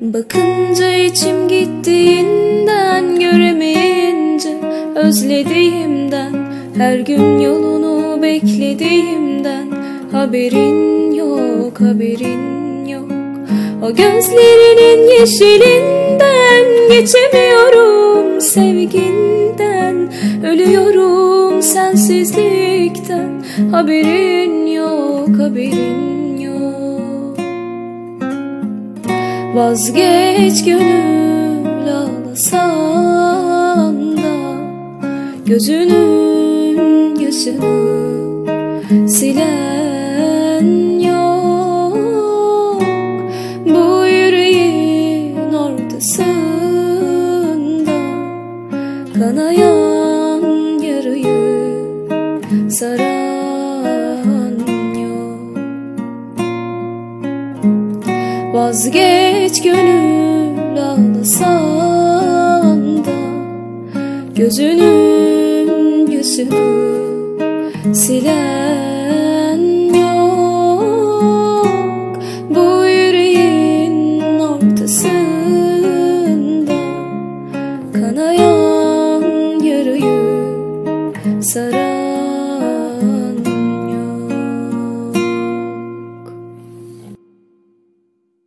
Bakınca içim gittiğinden, göremeyince özlediğimden, her gün yolunu beklediğimden, haberin yok, haberin yok. O gözlerinin yeşilinden, geçemiyorum sevginden, ölüyorum sensizlikten, haberin yok, haberin yok. Vazgeç gönül, ağlasan da gözünün yaşını silen yok. Bu yüreğin ortasında kanayan yarayı saran yok. Vazgeç gönül, ağlasan da gözünün yaşını siler